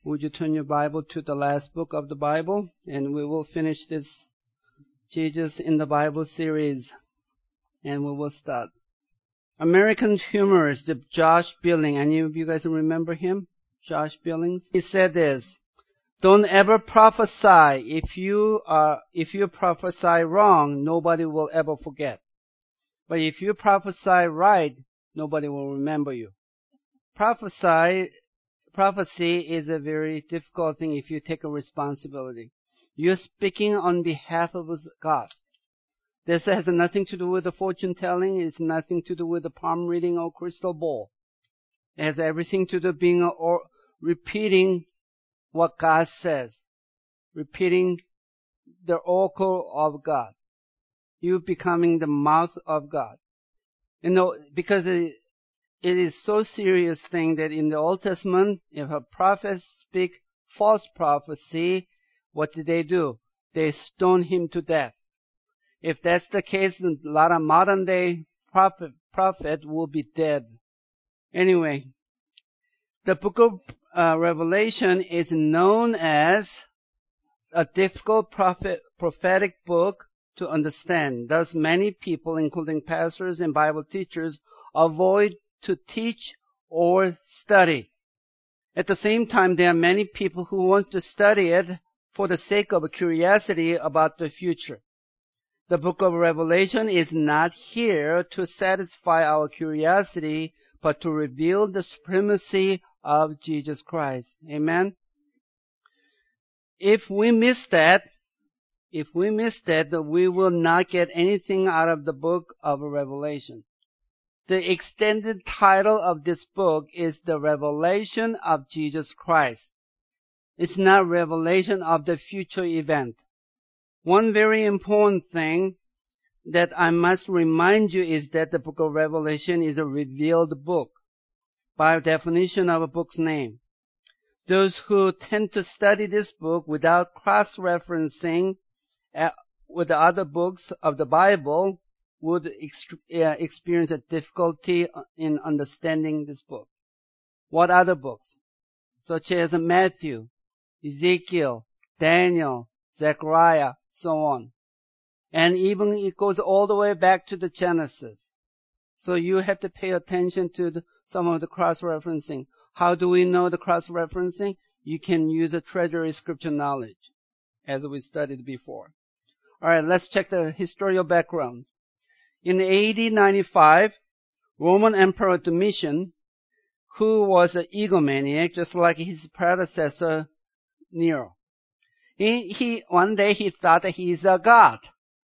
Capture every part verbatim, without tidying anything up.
Would you turn your Bible to the last book of the Bible? And we will finish this Jesus in the Bible series. And we will start. American humorist Josh Billings. Any of you guys remember him? Josh Billings? He said this: don't ever prophesy. If you are, if you prophesy wrong, nobody will ever forget. But if you prophesy right, nobody will remember you. Prophesy, prophecy is a very difficult thing if you take a responsibility. You're speaking on behalf of God. This has nothing to do with the fortune telling. It's nothing to do with the palm reading or crystal ball. It has everything to do with being or repeating what God says, repeating the oracle of God. You becoming the mouth of God. You know, because it, it is so serious thing that in the Old Testament, if a prophet speak false prophecy, what did they do? They stone him to death. If that's the case, a lot of modern day prophet, prophet will be dead. Anyway, the book of uh, Revelation is known as a difficult prophet, prophetic book to understand. Thus, many people, including pastors and Bible teachers, avoid to teach or study. At the same time, there are many people who want to study it for the sake of curiosity about the future. The book of Revelation is not here to satisfy our curiosity, but to reveal the supremacy of Jesus Christ. Amen? If we miss that, if we miss that, we will not get anything out of the book of Revelation. The extended title of this book is The Revelation of Jesus Christ. It's not revelation of the future event. One very important thing that I must remind you is that the book of Revelation is a revealed book, by definition of a book's name. Those who tend to study this book without cross-referencing uh, with the other books of the Bible would ex- uh, experience a difficulty in understanding this book. What other books? Such as Matthew, Ezekiel, Daniel, Zechariah, so on. And even it goes all the way back to the Genesis. So you have to pay attention to the, some of the cross-referencing. How do we know the cross-referencing? You can use a treasury scripture knowledge, as we studied before. Alright, let's check the historical background. In A D ninety-five, Roman Emperor Domitian, who was an egomaniac, just like his predecessor, Nero. He, he, one day he thought that he's a god.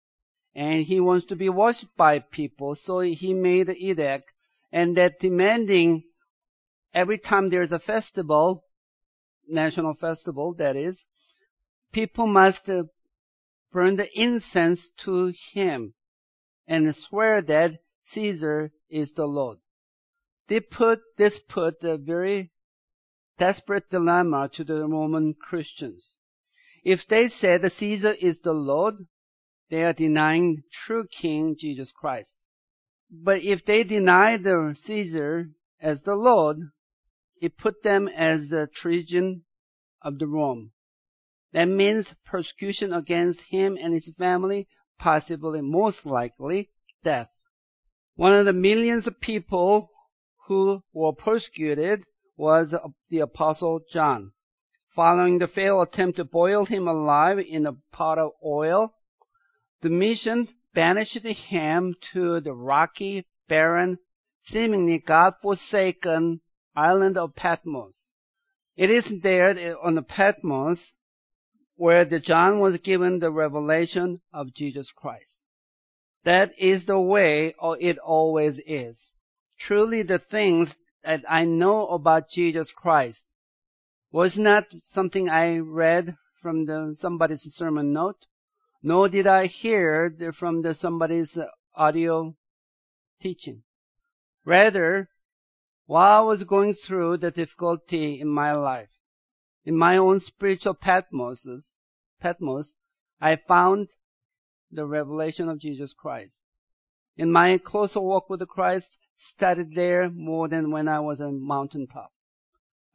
And he wants to be worshipped by people, so he made an edict, and that demanding every time there's a festival, national festival that is, people must uh, burn the incense to him and swear that Caesar is the Lord. They put, this put a very desperate dilemma to the Roman Christians. If they said that Caesar is the Lord, they are denying true King Jesus Christ. But if they deny the Caesar as the Lord, it put them as a treason of the Rome. That means persecution against him and his family, possibly, most likely, death. One of the millions of people who were persecuted was the Apostle John. Following the failed attempt to boil him alive in a pot of oil, Domitian banished him to the rocky, barren, seemingly God-forsaken island of Patmos. It is there on the Patmos where the John was given the revelation of Jesus Christ. That is the way it always is. Truly the things that I know about Jesus Christ was not something I read from the, somebody's sermon note, nor did I hear the, from the, somebody's audio teaching. Rather, while I was going through the difficulty in my life, in my own spiritual Patmos, Patmos, I found the revelation of Jesus Christ. In my closer walk with Christ, started there more than when I was on mountaintop.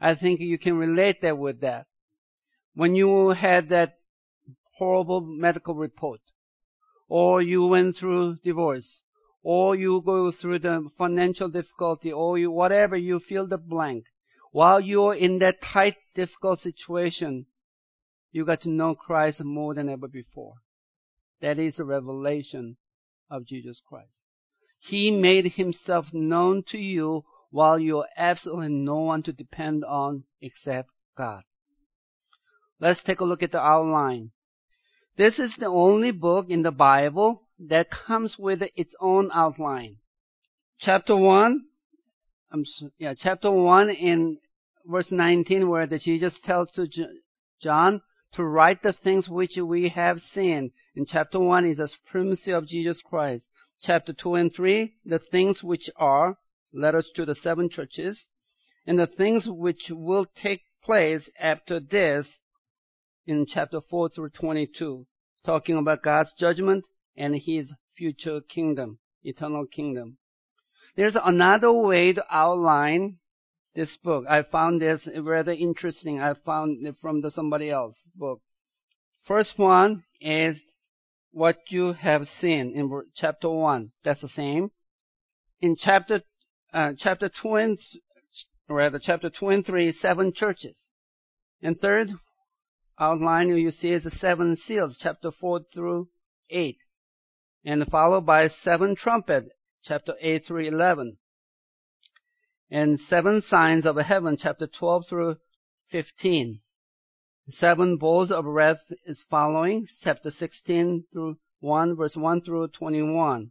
I think you can relate that with that. When you had that horrible medical report, or you went through divorce, or you go through the financial difficulty, or you, whatever, you fill the blank. While you're in that tight, difficult situation, you got to know Christ more than ever before. That is a revelation of Jesus Christ. He made himself known to you while you're absolutely no one to depend on except God. Let's take a look at the outline. This is the only book in the Bible that comes with its own outline. Chapter one, um, yeah, chapter one in verse nineteen, where the Jesus tells to John to write the things which we have seen. In chapter one is the supremacy of Jesus Christ. Chapter two and three, the things which are, letters to the seven churches, and the things which will take place after this in chapter four through twenty-two, talking about God's judgment and his future kingdom, eternal kingdom. There's another way to outline this book. I found this rather interesting. I found it from the somebody else's book. First one is what you have seen in chapter one. That's the same. In chapter uh, chapter two and rather chapter two and three, seven churches. And third outline you see is the seven seals, chapter four through eight, and followed by seven trumpet, chapter eight through eleven, and seven signs of heaven, chapter twelve through fifteen. Seven bowls of wrath is following, chapter sixteen through one, verse one through twenty-one.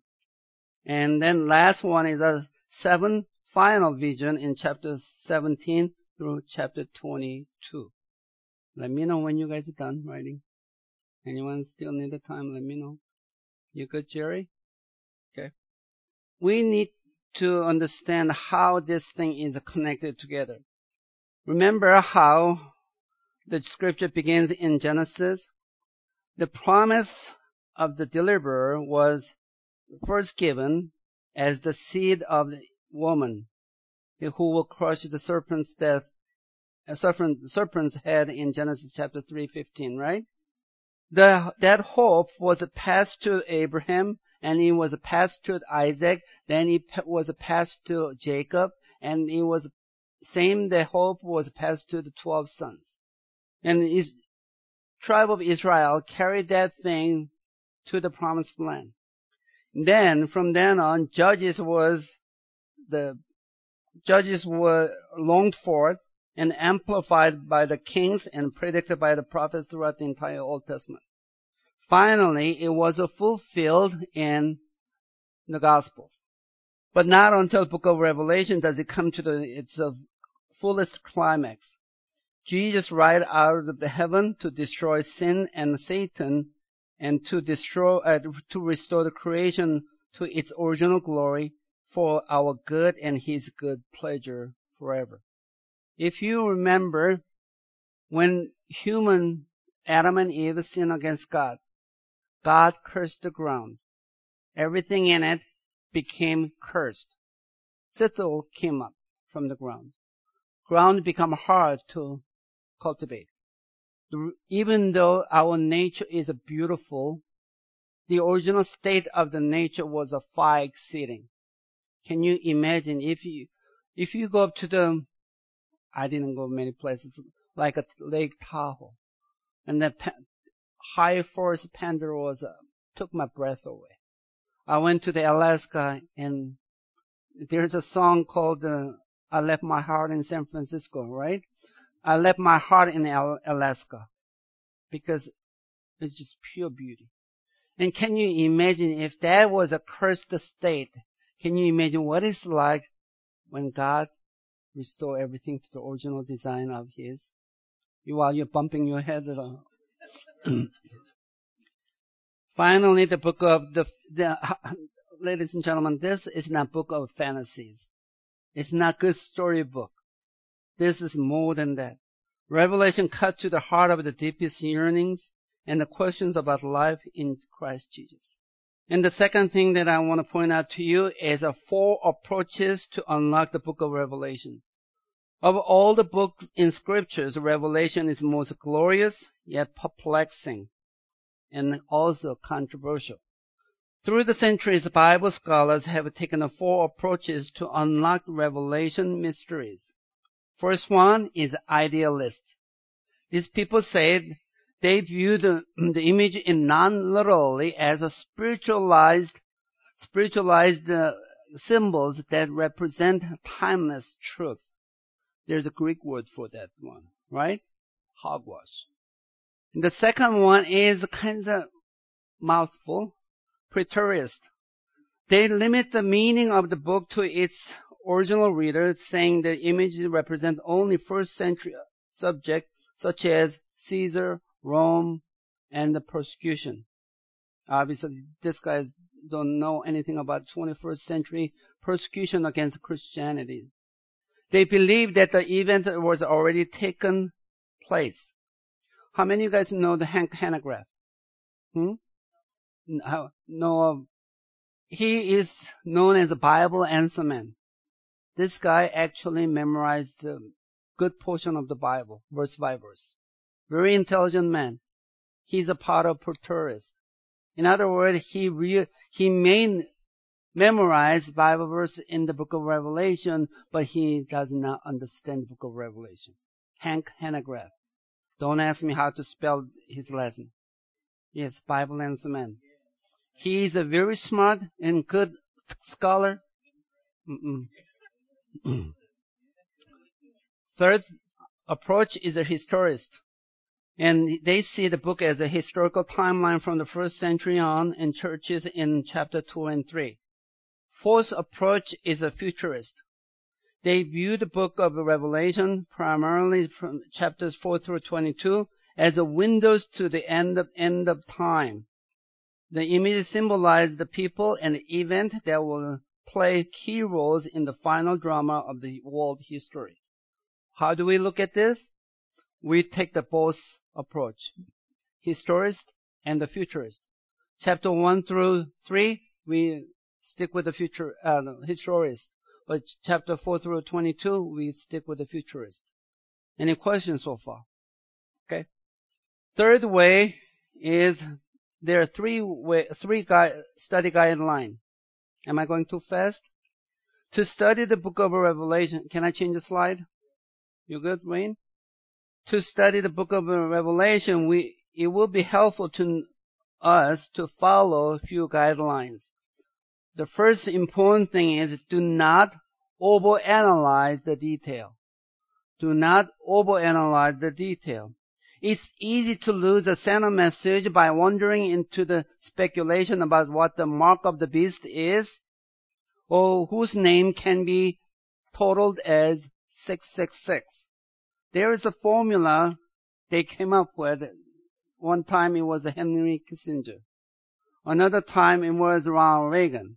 And then last one is a seven final vision in chapter seventeen through chapter twenty-two. Let me know when you guys are done writing. Anyone still need the time? Let me know. You good, Jerry? Okay. We need to understand how this thing is connected together. Remember how the scripture begins in Genesis? The promise of the deliverer was first given as the seed of the woman who will crush the serpent's death, uh, serpent, serpent's head in Genesis chapter three fifteen, right? The, that hope was passed to Abraham, and it was passed to Isaac, then it was passed to Jacob, and it was same, the hope was passed to the twelve sons. And the tribe of Israel carried that thing to the promised land. Then, from then on, judges was, the judges were longed for and amplified by the kings and predicted by the prophets throughout the entire Old Testament. Finally, it was fulfilled in the Gospels. But not until the book of Revelation does it come to the, its uh, fullest climax. Jesus ride out of the heaven to destroy sin and Satan and to destroy, uh, to restore the creation to its original glory for our good and his good pleasure forever. If you remember, when human Adam and Eve sinned against God, God cursed the ground. Everything in it became cursed. Sithil came up from the ground. Ground became hard to cultivate. Even though our nature is beautiful, the original state of the nature was a far exceeding. Can you imagine if you, if you go up to the, I didn't go many places, like a Lake Tahoe, and the high forest Pandora uh, took my breath away. I went to the Alaska, and there's a song called uh, I Left My Heart in San Francisco, right? I left my heart in Alaska because it's just pure beauty. And can you imagine if that was a cursed state? Can you imagine what it's like when God restored everything to the original design of His? You, while you're bumping your head at all. Finally, the book of the, the, ladies and gentlemen, this is not a book of fantasies. It's not a good storybook. This is more than that. Revelation cut to the heart of the deepest yearnings and the questions about life in Christ Jesus. And the second thing that I want to point out to you is a four approaches to unlock the book of Revelations. Of all the books in scriptures, Revelation is most glorious, yet perplexing, and also controversial. Through the centuries, Bible scholars have taken four approaches to unlock Revelation mysteries. First one is idealist. These people said they view the, the image in non-literally as a spiritualized, spiritualized uh, symbols that represent timeless truth. There's a Greek word for that one, right? Hogwash. And the second one is kind of mouthful, preterist. They limit the meaning of the book to its original reader, saying the images represent only first century subjects such as Caesar, Rome, and the persecution. Obviously, these guys don't know anything about twenty-first century persecution against Christianity. They believe that the event was already taken place. How many of you guys know the Hank Hanegraaff? Hmm? No. He is known as a Bible answer man. This guy actually memorized a good portion of the Bible, verse by verse. Very intelligent man. He's a part of preterist. In other words, he re- he may memorize Bible verse in the book of Revelation, but he does not understand the book of Revelation. Hank Hanegraaff. Don't ask me how to spell his last name. Yes, Bible answer man. He is a very smart and good scholar. Mm-mm. Third approach is a historist. And they see the book as a historical timeline from the first century on and churches in chapter two and three. Fourth approach is a futurist. They view the book of Revelation, primarily from chapters four through twenty-two, as a windows to the end of, end of time. The images symbolize the people and the event that will play key roles in the final drama of the world history. How do we look at this? We take the both approach, historist and the futurist. Chapter one through three, we stick with the future, uh, historist. But chapter four through twenty-two, we stick with the futurist. Any questions so far? Okay. Third way is there are three way, three guide, study guidelines. Am I going too fast? To study the book of Revelation, can I change the slide? You good, Wayne? To study the book of Revelation, we it will be helpful to us to follow a few guidelines. The first important thing is do not overanalyze the detail. Do not overanalyze the detail. It's easy to lose a center message by wandering into the speculation about what the mark of the beast is, or whose name can be totaled as six six six. There is a formula they came up with. One time it was Henry Kissinger. Another time it was Ronald Reagan.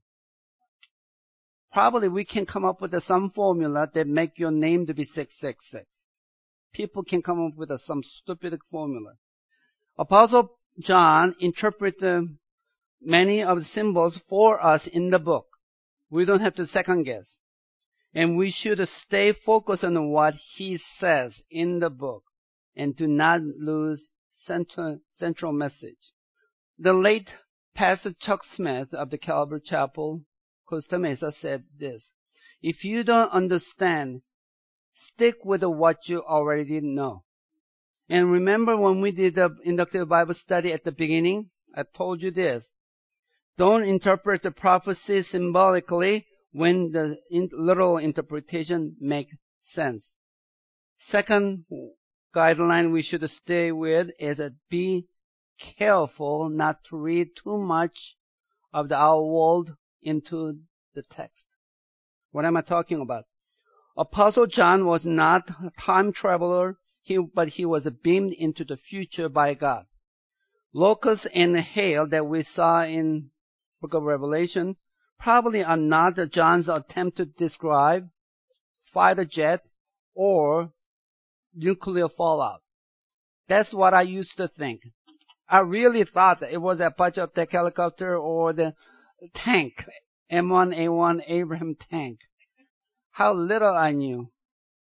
Probably we can come up with some formula that make your name to be six six six. People can come up with a, some stupid formula. Apostle John interpreted many of the symbols for us in the book. We don't have to second guess. And we should stay focused on what he says in the book and do not lose central, central message. The late Pastor Chuck Smith of the Calvary Chapel, Costa Mesa, said this: if you don't understand, stick with what you already know. And remember when we did the inductive Bible study at the beginning, I told you this. Don't interpret the prophecy symbolically when the in, literal interpretation makes sense. Second guideline we should stay with is that be careful not to read too much of the our world into the text. What am I talking about? Apostle John was not a time traveler, he, but he was beamed into the future by God. Locusts and hail that we saw in book of Revelation probably are not John's attempt to describe fighter jet or nuclear fallout. That's what I used to think. I really thought that it was a Apache attack helicopter or the tank, M one A one Abraham tank. How little I knew.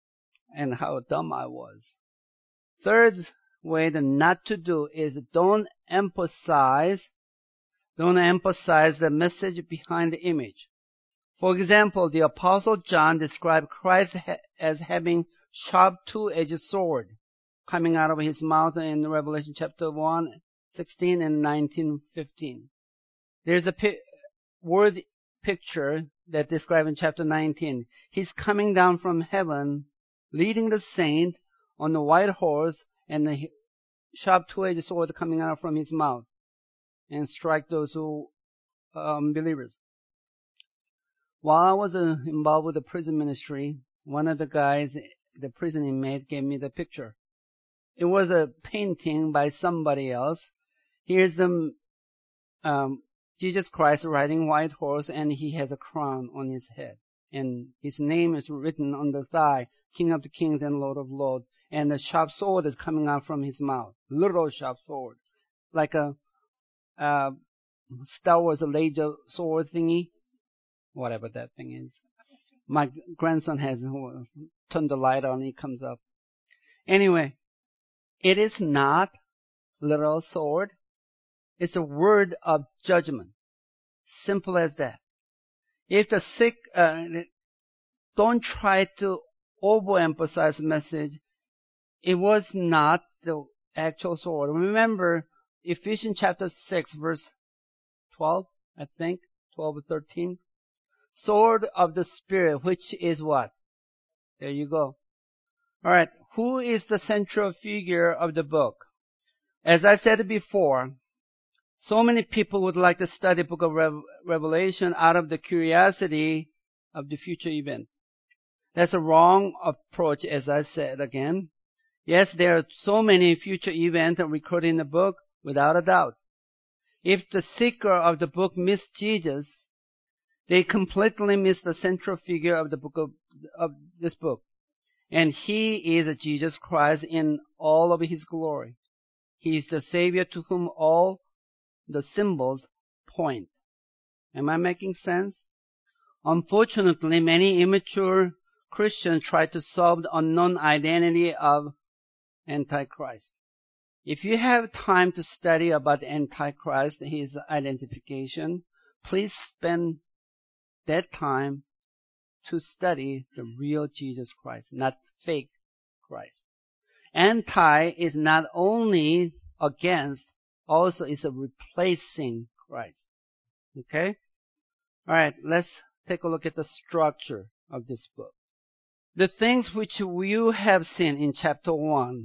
and how dumb I was. Third way to not to do is don't emphasize, don't emphasize the message behind the image. For example, the Apostle John described Christ as having sharp two-edged sword coming out of his mouth in Revelation chapter one, sixteen and nineteen, fifteen. There's a pi- word picture that described in chapter nineteen. He's coming down from heaven, leading the saint on the white horse, and the sharp two-edged sword coming out from his mouth, and strike those who um, believers. While I was uh, involved with the prison ministry, one of the guys, the prison inmate, gave me the picture. It was a painting by somebody else. Here's the um, Jesus Christ riding white horse, and he has a crown on his head, and his name is written on the thigh, King of the Kings and Lord of Lords, and the sharp sword is coming out from his mouth, little sharp sword, like a uh, Star Wars laser sword thingy, whatever that thing is. My grandson has turned the light on, it comes up. Anyway, it is not literal sword. It's a word of judgment. Simple as that. If the sick, uh, don't try to overemphasize the message. It was not the actual sword. Remember, Ephesians chapter six, verse twelve, I think, twelve or thirteen. Sword of the Spirit, which is what? There you go. All right. Who is the central figure of the book? As I said before, so many people would like to study the book of Re- Revelation out of the curiosity of the future event. That's a wrong approach, as I said again. Yes, there are so many future events recorded in the book, without a doubt. If the seeker of the book missed Jesus, they completely miss the central figure of the book of, of this book. And he is Jesus Christ in all of his glory. He is the Savior to whom all the symbols point. Am I making sense? Unfortunately, many immature Christians try to solve the unknown identity of Antichrist. If you have time to study about Antichrist, his identification, please spend that time to study the real Jesus Christ, not fake Christ. Anti is not only against, also is a replacing Christ. Okay? Alright, let's take a look at the structure of this book. The things which you have seen in chapter one,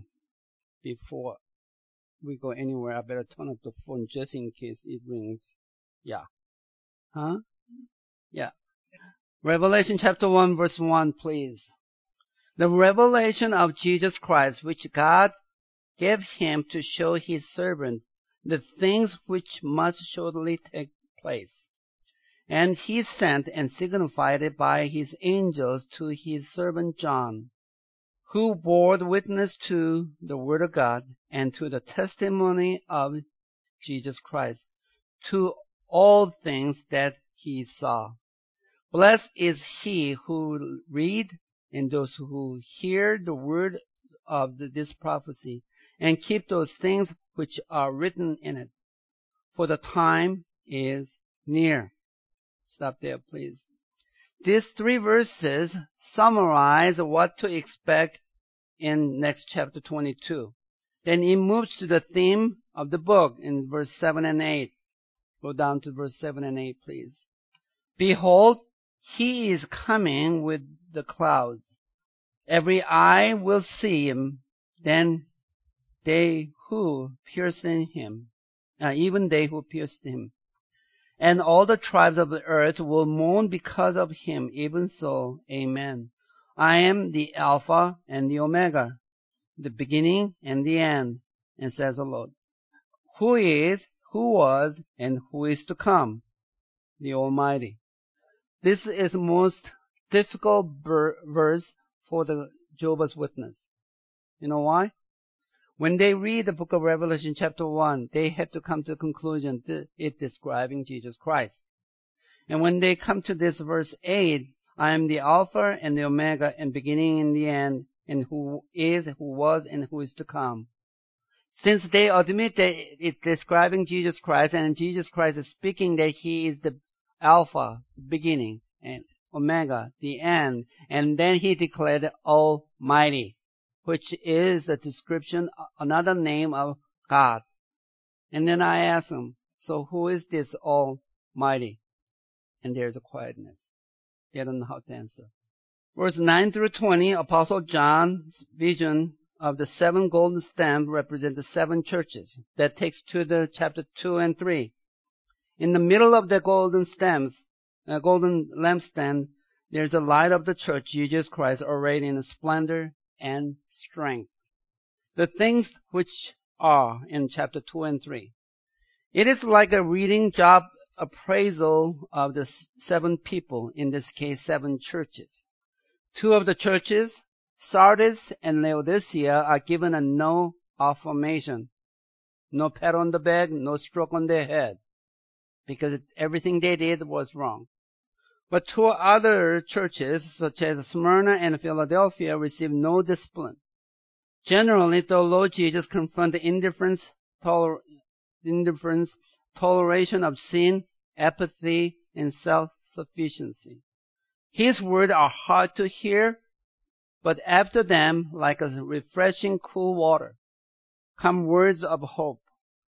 before we go anywhere, I better turn up the phone just in case it rings. Yeah. Huh? Yeah. Revelation chapter one, verse one, please. The revelation of Jesus Christ, which God gave him to show his servant the things which must shortly take place. And he sent and signified it by his angels to his servant John, who bore witness to the word of God and to the testimony of Jesus Christ, to all things that he saw. Blessed is he who read and those who hear the word of this prophecy and keep those things which are written in it, for the time is near. Stop there, please. These three verses summarize what to expect in next chapter twenty-two. Then it moves to the theme of the book in verse seven and eight. Go down to verse seven and eight, please. Behold, he is coming with the clouds. Every eye will see him, then they who pierced him, uh, even they who pierced him. And all the tribes of the earth will mourn because of him. Even so, amen. I am the Alpha and the Omega, the beginning and the end, and says the Lord, who is, who was, and who is to come, the Almighty. This is the most difficult verse for the Jehovah's Witness. You know why? When they read the book of Revelation chapter one, they have to come to the conclusion that it's describing Jesus Christ. And when they come to this verse eight, I am the Alpha and the Omega and beginning and the end, and who is, who was, and who is to come. Since they admit that it's describing Jesus Christ, and Jesus Christ is speaking that He is the Alpha, the beginning, and Omega, the end, and then He declared Almighty, which is a description, another name of God. And then I asked him, so who is this Almighty? And there's a quietness. They don't know how to answer. Verse nine through twenty, Apostle John's vision of the seven golden stamps represent the seven churches. That takes to the chapter two and three. In the middle of the golden stamps, uh, golden lampstand, there's a light of the church, Jesus Christ, arrayed in splendor and strength. The things which are in chapter two and three. It is like a reading job appraisal of the seven people, in this case, seven churches. Two of the churches, Sardis and Laodicea, are given a no affirmation. No pat on the back, no stroke on their head, because everything they did was wrong. But two other churches, such as Smyrna and Philadelphia, received no discipline. Generally, the Lord Jesus confronted indifference, toler- indifference, toleration of sin, apathy, and self-sufficiency. His words are hard to hear, but after them, like a refreshing cool water, come words of hope.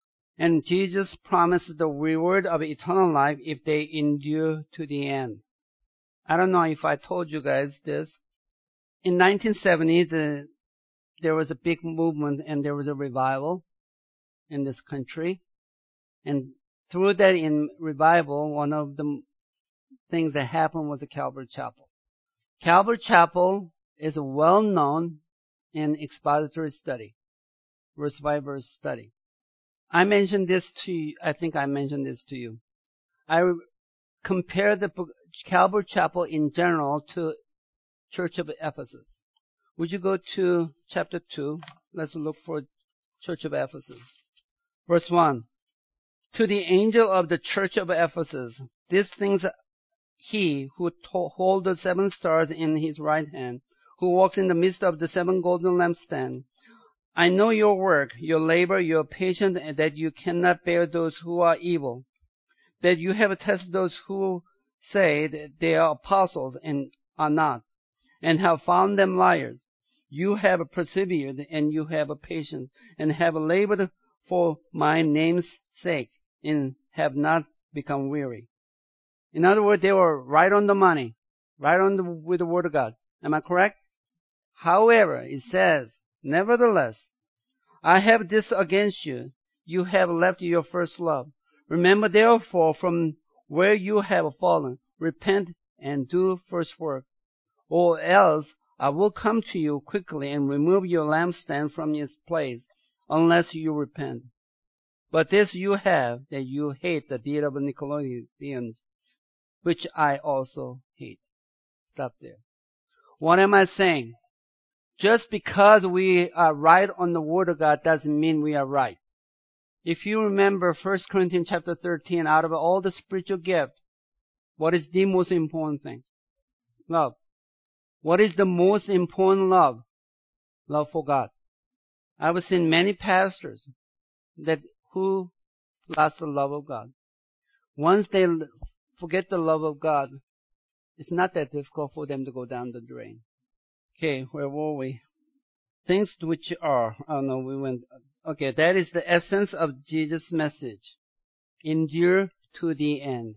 And Jesus promised the reward of eternal life if they endure to the end. I don't know if I told you guys this. In nineteen seventy, the, there was a big movement and there was a revival in this country. And through that in revival, one of the things that happened was a Calvary Chapel. Calvary Chapel is well known in expository study, verse by verse study. I mentioned this to you, I think I mentioned this to you. I compared the Calvary Chapel in general to Church of Ephesus. Would you go to chapter two? Let's look for Church of Ephesus. Verse one. To the angel of the church of Ephesus, these things he who holds the seven stars in his right hand, who walks in the midst of the seven golden lampstands. I know your work, your labor, your patience, and that you cannot bear those who are evil, that you have tested those who say that they are apostles and are not, and have found them liars. You have persevered, and you have patience, and have labored for my name's sake, and have not become weary. In other words, they were right on the money, right on the, with the word of God. Am I correct? However, it says, nevertheless, I have this against you. You have left your first love. Remember therefore from where you have fallen, repent and do first work, or else I will come to you quickly and remove your lampstand from its place, unless you repent. But this you have, that you hate the deed of the Nicolaitans, which I also hate. Stop there. What am I saying? Just because we are right on the Word of God doesn't mean we are right. If you remember First Corinthians chapter thirteen, out of all the spiritual gifts, what is the most important thing? Love. What is the most important love? Love for God. I've seen many pastors that who lost the love of God. Once they forget the love of God, it's not that difficult for them to go down the drain. Okay, where were we? Things which are, oh no, we went, okay, that is the essence of Jesus' message. Endure to the end.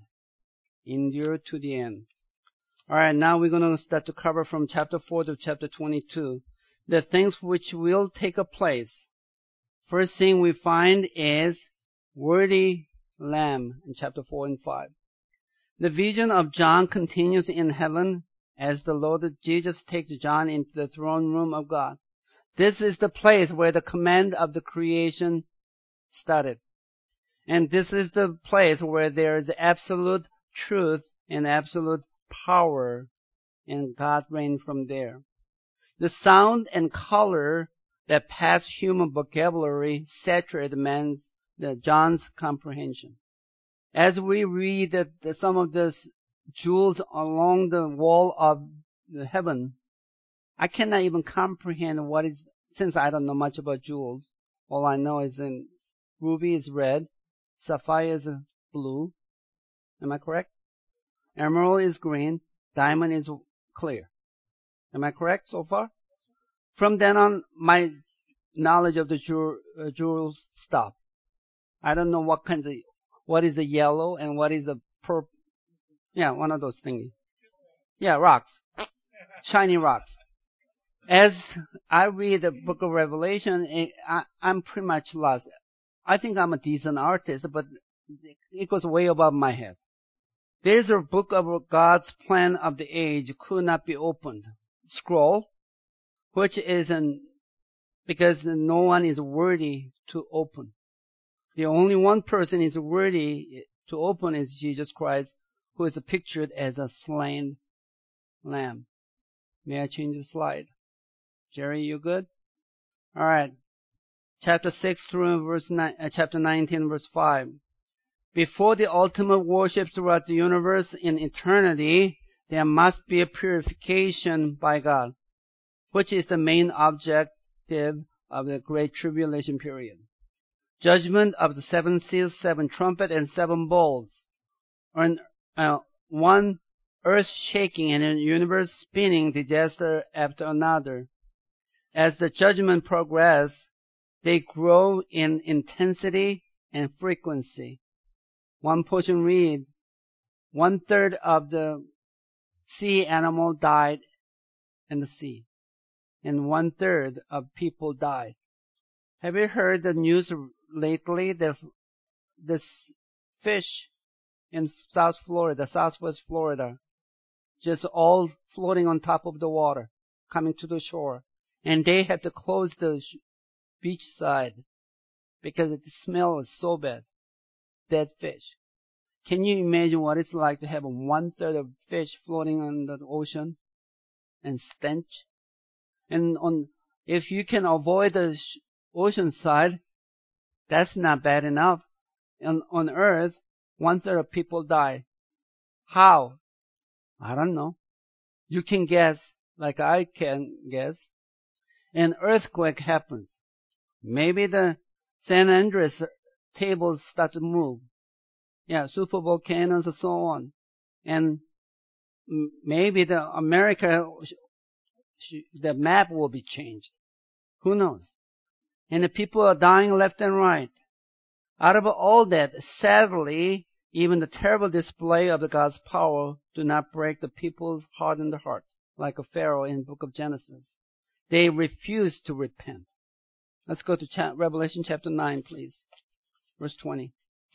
Endure to the end. Alright, now we're going to start to cover from chapter four to chapter twenty-two. The things which will take a place. First thing we find is worthy Lamb in chapter four and five. The vision of John continues in heaven as the Lord Jesus takes John into the throne room of God. This is the place where the command of the creation started. And this is the place where there is absolute truth and absolute power, and God reigned from there. The sound and color that passed human vocabulary saturated man's, the John's comprehension. As we read the, the, some of the jewels along the wall of the heaven, I cannot even comprehend what is, since I don't know much about jewels. All I know is in ruby is red, sapphire is blue. Am I correct? Emerald is green, diamond is clear. Am I correct so far? From then on, my knowledge of the jewel, uh, jewels stop. I don't know what kinds of, what is a yellow and what is a purple. Yeah, one of those things. Yeah, rocks. Shiny rocks. As I read the book of Revelation, it, I, I'm pretty much lost. I think I'm a decent artist, but it goes way above my head. There's a book of God's plan of the age could not be opened. Scroll, which is an, because no one is worthy to open. The only one person is worthy to open is Jesus Christ, who is pictured as a slain lamb. May I change the slide? Jerry, you good? All right. Chapter six through verse nine, uh, chapter nineteen, verse five. Before the ultimate worship throughout the universe in eternity, there must be a purification by God, which is the main objective of the Great Tribulation period. Judgment of the seven seals, seven trumpet, and seven bowls, and uh, one earth shaking and a universe spinning disaster after another. As the judgment progress, they grow in intensity and frequency. One portion read, one third of the sea animal died in the sea, and one third of people died. Have you heard the news lately that this fish in South Florida, Southwest Florida, just all floating on top of the water, coming to the shore, and they have to close the beach side because the smell is so bad. Dead fish. Can you imagine what it's like to have one third of fish floating on the ocean and stench? And on, if you can avoid the ocean side, that's not bad enough. And on Earth, one third of people die. How? I don't know. You can guess, like I can guess. An earthquake happens. Maybe the San Andreas tables start to move. Yeah, super volcanoes and so on. And maybe the America, the map will be changed. Who knows? And the people are dying left and right. Out of all that, sadly, even the terrible display of the God's power do not break the people's hardened hearts, like a Pharaoh in the book of Genesis. They refuse to repent. Let's go to cha- Revelation chapter nine, please. Verse twenty.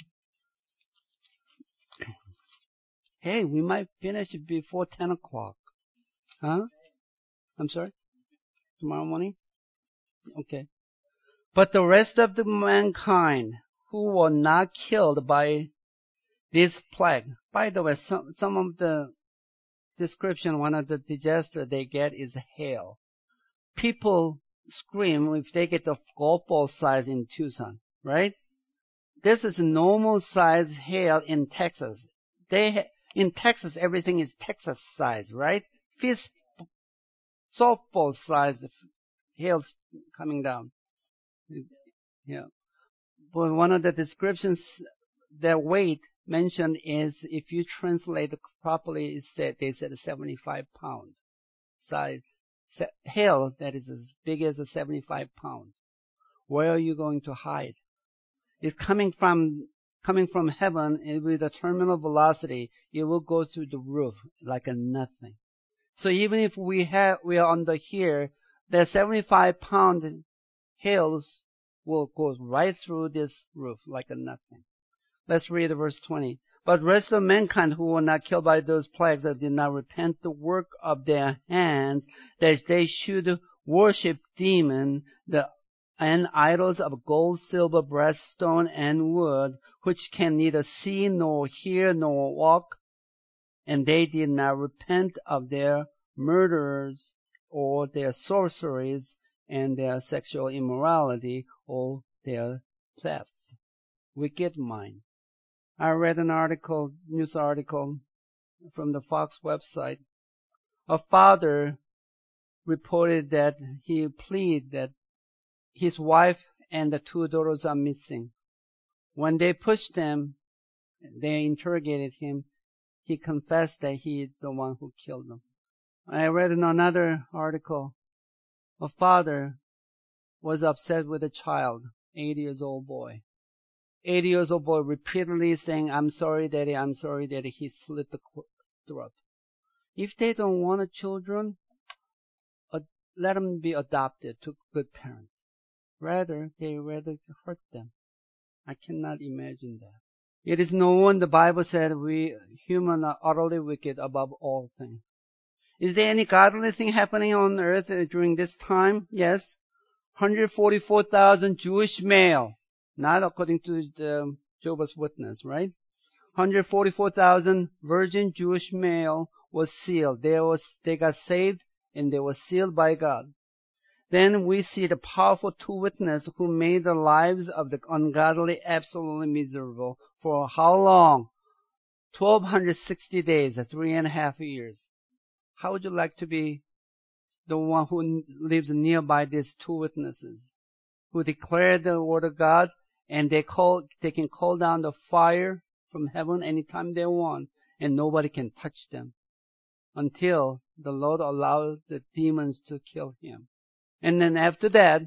Hey, we might finish it before ten o'clock. Huh? I'm sorry? Tomorrow morning? Okay. But the rest of the mankind who were not killed by this plague. By the way, some, some of the description, one of the disaster they get is hail. People scream if they get the golf ball size in Tucson, right? This is normal size hail in Texas. They ha- in Texas, everything is Texas size, right? Fist softball size hail coming down. Yeah. But one of the descriptions, their weight mentioned is, if you translate it properly, it said, they said seventy-five pound size. Hail that is as big as a seventy-five pound. Where are you going to hide? It's coming from, coming from heaven, and with a terminal velocity, it will go through the roof like a nothing. So even if we have, we are under here, the seventy-five pound hails will go right through this roof like a nothing. Let's read verse twenty. But the rest of mankind who were not killed by those plagues that did not repent the work of their hands, that they should worship demons, the and idols of gold, silver, brass, stone, and wood, which can neither see nor hear nor walk, and they did not repent of their murders or their sorceries and their sexual immorality or their thefts. Wicked mind. I read an article, news article from the Fox website. A father reported that he pleaded that his wife and the two daughters are missing. When they pushed him, they interrogated him, he confessed that he is the one who killed them. I read in another article, a father was upset with a child, eight years old boy. eight years old boy repeatedly saying, I'm sorry, daddy, I'm sorry, daddy. He slit the throat. If they don't want a children, uh, let them be adopted to good parents. Rather, they rather hurt them. I cannot imagine that. It is known, the Bible said, we humans are utterly wicked above all things. Is there any godly thing happening on earth during this time? Yes. one hundred forty-four thousand Jewish male, not according to the Jehovah's Witness, right? one hundred forty-four thousand virgin Jewish male was sealed. They was, they got saved and they were sealed by God. Then we see the powerful two witnesses who made the lives of the ungodly absolutely miserable for how long? twelve sixty days, three and a half years. How would you like to be the one who lives nearby these two witnesses who declare the word of God, and they call, they can call down the fire from heaven anytime they want, and nobody can touch them until the Lord allowed the demons to kill him. And then after that,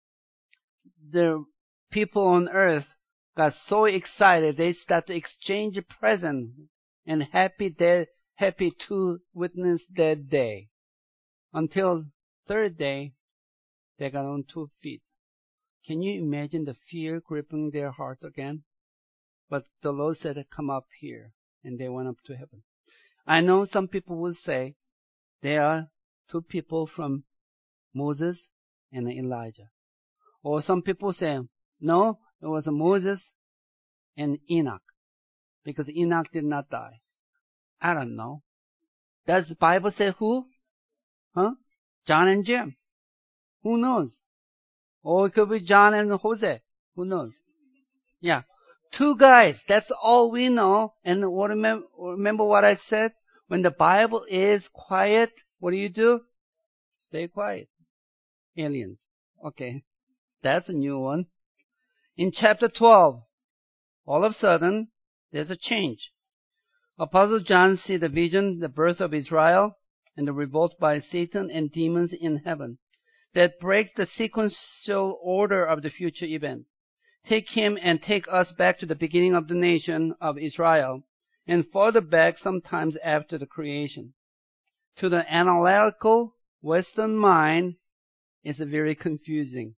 the people on earth got so excited they started to exchange presents and happy day, happy to witness that day. Until third day, they got on two feet. Can you imagine the fear gripping their heart again? But the Lord said, come up here. And they went up to heaven. I know some people will say there are two people from Moses and Elijah. Or some people say, no, it was Moses and Enoch. Because Enoch did not die. I don't know. Does the Bible say who? Huh? John and Jim. Who knows? Or it could be John and Jose. Who knows? Yeah. Two guys. That's all we know. And remember, remember what I said? When the Bible is quiet, what do you do? Stay quiet. Aliens. Okay. That's a new one. In chapter twelve, all of a sudden, there's a change. Apostle John sees the vision, the birth of Israel, and the revolt by Satan and demons in heaven that breaks the sequential order of the future event. Take him and take us back to the beginning of the nation of Israel and further back sometimes after the creation. To the analytical Western mind, it's very confusing.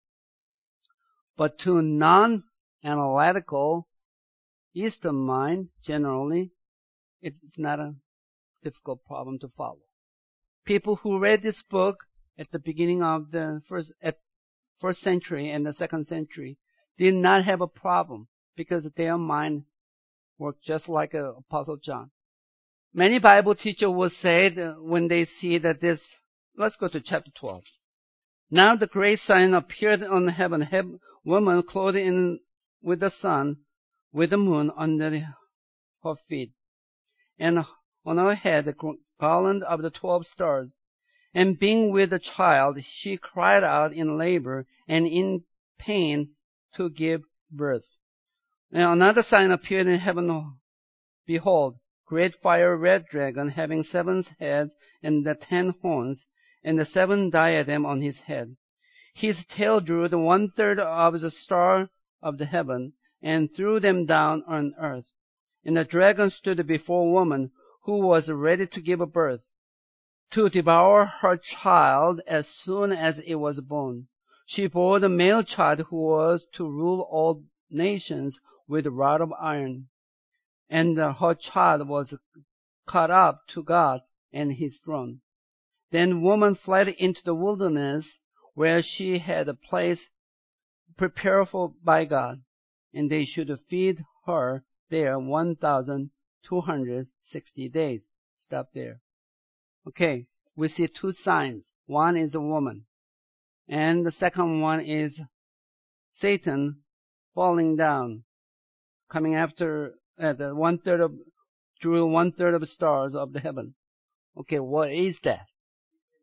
But to non-analytical Eastern mind, generally, it's not a difficult problem to follow. People who read this book at the beginning of the first, at first century and the second century did not have a problem because their mind worked just like uh, Apostle John. Many Bible teachers will say that when they see that this, let's go to chapter twelve. Now the great sign appeared on heaven, heaven woman clothed in with the sun, with the moon under her feet, and on her head the garland of the twelve stars. And being with a child, she cried out in labor and in pain to give birth. Now another sign appeared in heaven. Behold, great fire red dragon having seven heads and the ten horns, and the seven diadem on his head. His tail drew the one third of the star of the heaven, and threw them down on earth. And the dragon stood before a woman who was ready to give birth, to devour her child as soon as it was born. She bore the male child who was to rule all nations with a rod of iron. And her child was caught up to God and his throne. Then woman fled into the wilderness, where she had a place prepared for by God, and they should feed her there one thousand two hundred sixty days. Stop there. Okay, we see two signs. One is a woman, and the second one is Satan falling down, coming after uh, the one third of drew one third of the stars of the heaven. Okay, what is that?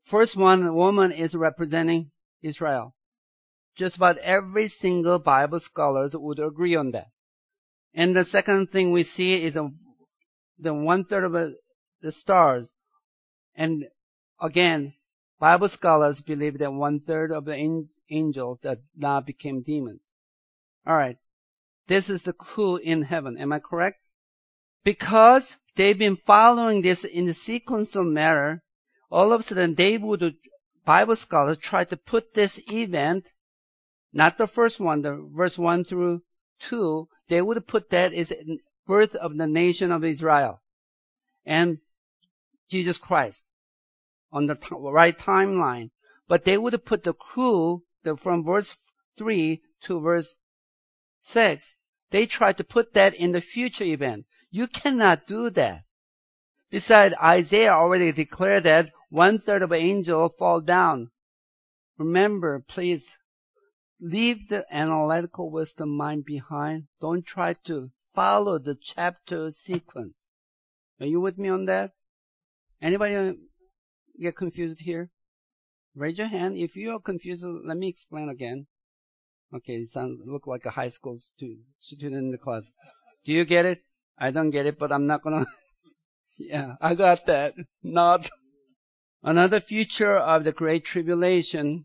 First one, woman is representing Israel. Just about every single Bible scholars would agree on that. And the second thing we see is a, the one third of a, the stars. And again, Bible scholars believe that one third of the angels that now became demons. Alright. This is the clue in heaven. Am I correct? Because they've been following this in the sequential manner, all of a sudden they would, Bible scholars try to put this event, not the first one, the verse one through two, they would put that as birth of the nation of Israel and Jesus Christ on the t- right timeline. But they would put the clue the, from verse three to verse six. They tried to put that in the future event. You cannot do that. Besides, Isaiah already declared that one third of angels fall down. Remember, please, leave the analytical wisdom mind behind. Don't try to follow the chapter sequence. Are you with me on that? Anybody get confused here? Raise your hand. If you are confused, let me explain again. Okay, it sounds look like a high school student, student in the class. Do you get it? I don't get it, but I'm not gonna. Yeah, I got that. Not. Another feature of the Great Tribulation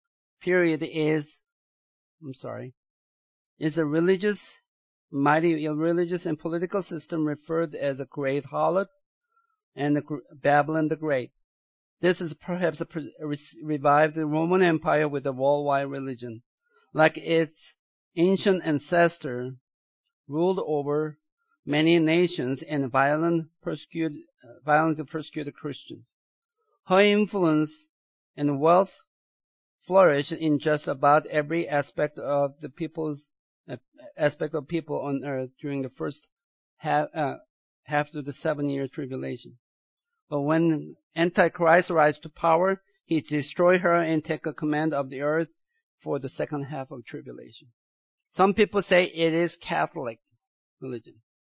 period is, I'm sorry, is a religious, mighty religious and political system referred as a Great Harlot and the Babylon the Great. This is perhaps a revived Roman Empire with a worldwide religion. Like its ancient ancestor, ruled over many nations and violent persecuted, violently persecuted Christians. Her influence and wealth flourished in just about every aspect of the people's aspect of people on earth during the first half, uh, half of the seven-year tribulation. But when Antichrist rise to power, he destroy her and take a command of the earth for the second half of tribulation. Some people say it is Catholic religion.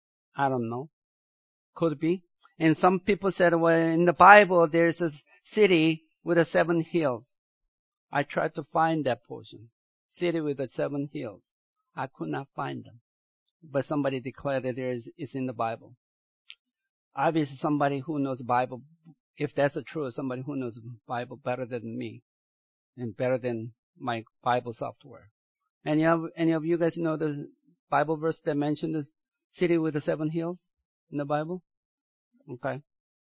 I don't know. Could be. And some people said, well, in the Bible, there's a city with the seven hills. I tried to find that portion. City with the seven hills. I could not find them. But somebody declared that there is, it's in the Bible. Obviously, somebody who knows the Bible, if that's the truth, somebody who knows the Bible better than me and better than my Bible software. Any of, any of you guys know the Bible verse that mentioned the city with the seven hills in the Bible? Okay.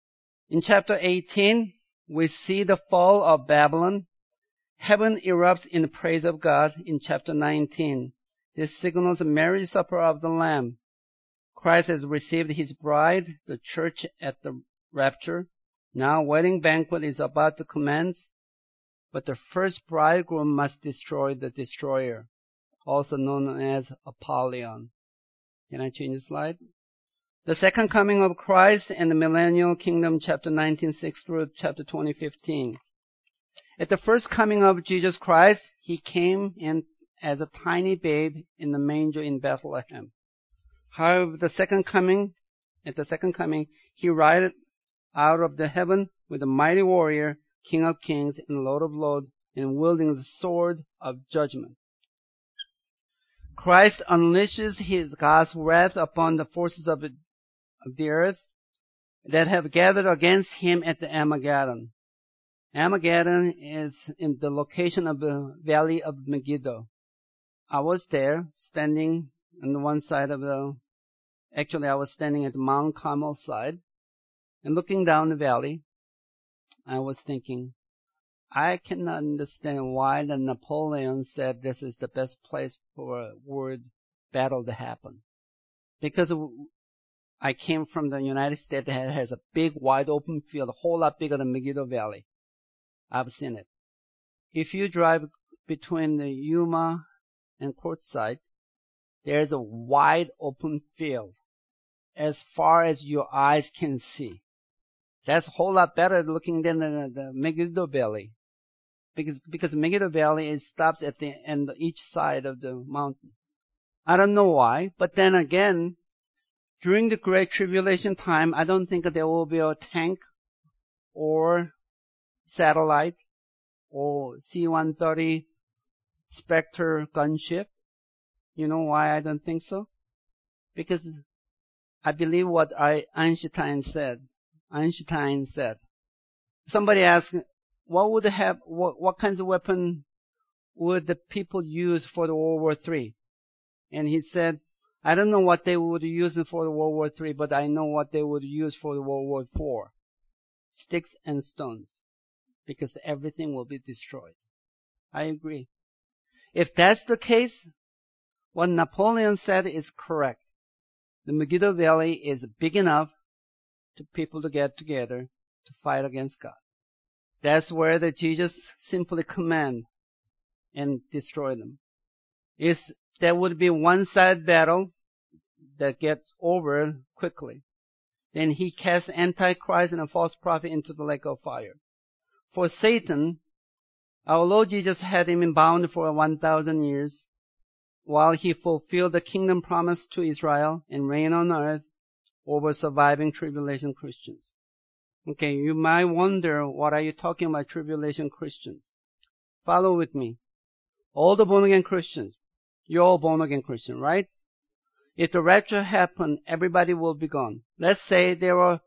In chapter eighteen, we see the fall of Babylon. Heaven erupts in praise of God in chapter nineteen. This signals the marriage supper of the Lamb. Christ has received his bride, the church, at the rapture. Now wedding banquet is about to commence, but the first bridegroom must destroy the destroyer, also known as Apollyon. Can I change the slide? The second coming of Christ and the millennial kingdom, chapter nineteen, six through chapter twenty, fifteen. At the first coming of Jesus Christ, he came in as a tiny babe in the manger in Bethlehem. However, the second coming, at the second coming, he rides out of the heaven with a mighty warrior, King of kings and Lord of lords, and wielding the sword of judgment. Christ unleashes his God's wrath upon the forces of the earth that have gathered against him at the Armageddon. Armageddon is in the location of the valley of Megiddo. I was there, standing on the one side of the, actually I was standing at the Mount Carmel side, and looking down the valley, I was thinking, I cannot understand why the Napoleon said this is the best place for a world battle to happen. Because I came from the United States that has a big wide open field, a whole lot bigger than Megiddo Valley. I've seen it. If you drive between the Yuma and Quartzsite, there's a wide open field as far as your eyes can see. That's a whole lot better looking than the, the Megiddo Valley. Because, because Megiddo Valley is stops at the end of each side of the mountain. I don't know why, but then again, during the Great Tribulation time, I don't think there will be a tank or satellite or C one thirty Spectre gunship. You know why I don't think so? Because I believe what I, Einstein said. Einstein said. Somebody asked, what would have, what, what kinds of weapon would the people use for the World War Three? And he said, I don't know what they would use for the World War Three, but I know what they would use for the World War Four. Sticks and stones. Because everything will be destroyed. I agree. If that's the case, what Napoleon said is correct. The Megiddo Valley is big enough to people to get together to fight against God. That's where the Jesus simply command and destroy them. It's, there would be one-sided battle that gets over quickly. Then he casts Antichrist and a false prophet into the lake of fire. For Satan, our Lord Jesus had him bound for one thousand years while he fulfilled the kingdom promise to Israel and reigned on earth over surviving tribulation Christians. Okay, you might wonder, what are you talking about, tribulation Christians? Follow with me. All the born-again Christians, you're all born-again Christian, right? If the rapture happened, everybody will be gone. Let's say there are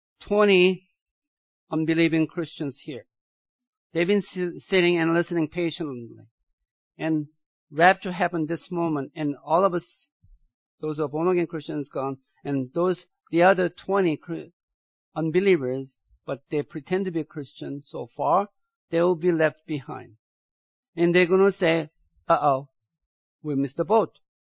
twenty unbelieving Christians here. They've been sitting and listening patiently. And rapture happened this moment, and all of us, those who are born-again Christians, gone, and those, the other twenty unbelievers, but they pretend to be Christian so far, they will be left behind. And they're going to say, uh-oh, we missed the boat.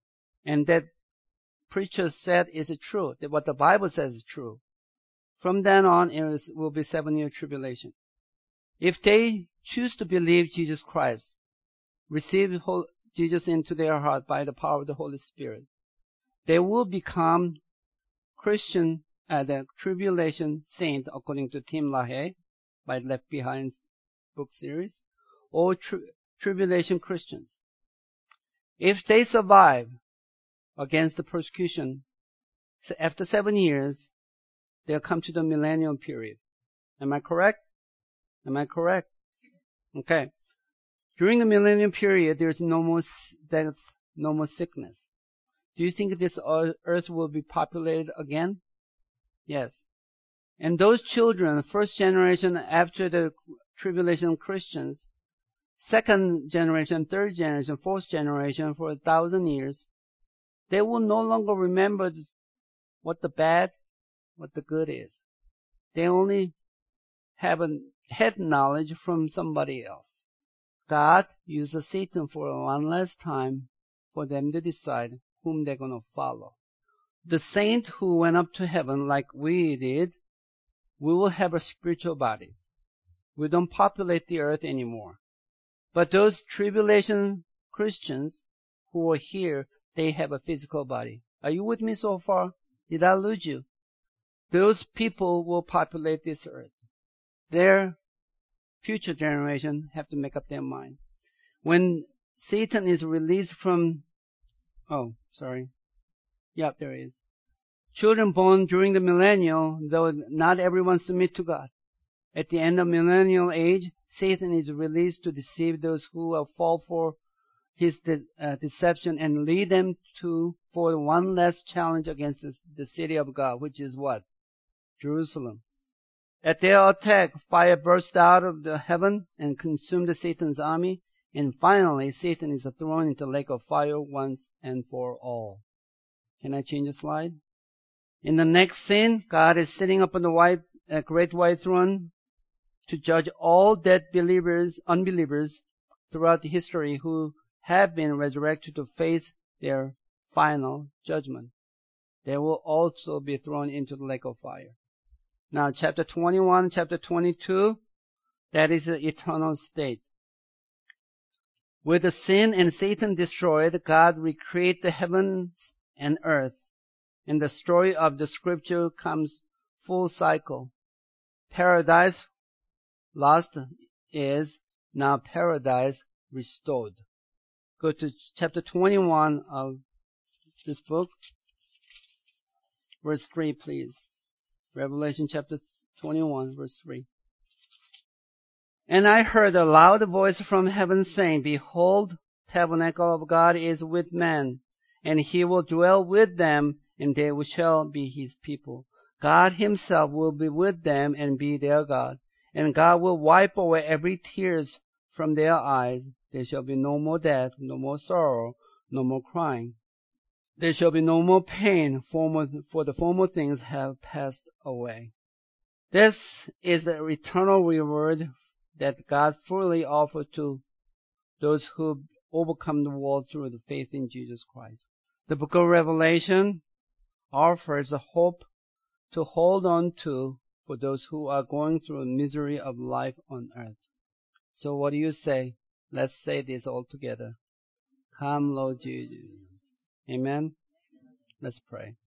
And that preacher said is true, that what the Bible says is true. From then on, it was, will be seven-year tribulation. If they choose to believe Jesus Christ, receive Jesus into their heart by the power of the Holy Spirit, they will become Christian, uh, the tribulation saint, according to Tim LaHaye, by Left Behind's book series, or tri tribulation Christians. If they survive against the persecution, so after seven years, they'll come to the millennial period. Am I correct? Am I correct? Okay. During the millennium period, there's no more, there's no more sickness. Do you think this earth will be populated again? Yes. And those children, first generation after the tribulation Christians, second generation, third generation, fourth generation for a thousand years, they will no longer remember what the bad, what the good is. They only have a head knowledge from somebody else. God uses Satan for one last time for them to decide whom they're going to follow. The saint who went up to heaven like we did, we will have a spiritual body. We don't populate the earth anymore. But those tribulation Christians who are here, they have a physical body. Are you with me so far? Did I lose you? Those people will populate this earth. Their future generation have to make up their mind. When Satan is released from, oh, sorry. Yep, there is. Children born during the millennial, though not everyone submit to God. At the end of millennial age, Satan is released to deceive those who will fall for his de uh, deception and lead them to for one last challenge against this, the city of God, which is what? Jerusalem. At their attack, fire burst out of the heaven and consumed Satan's army, and finally Satan is thrown into the lake of fire once and for all. Can I change the slide? In the next scene, God is sitting upon the white, uh, great white throne to judge all dead believers, unbelievers throughout history who have been resurrected to face their final judgment. They will also be thrown into the lake of fire. Now, chapter twenty-one, chapter twenty-two, that is the eternal state. With the sin and Satan destroyed, God recreated the heavens and earth. And the story of the scripture comes full cycle. Paradise lost is now paradise restored. Go to chapter twenty-one of this book, verse three, please. Revelation chapter twenty-one, verse three. And I heard a loud voice from heaven saying, Behold, tabernacle of God is with men, and he will dwell with them, and they shall be his people. God himself will be with them and be their God, and God will wipe away every tears from their eyes. There shall be no more death, no more sorrow, no more crying. There shall be no more pain, for the former things have passed away. This is the eternal reward that God fully offers to those who overcome the world through the faith in Jesus Christ. The book of Revelation offers a hope to hold on to for those who are going through the misery of life on earth. So what do you say? Let's say this all together. Come, Lord Jesus. Amen. Let's pray.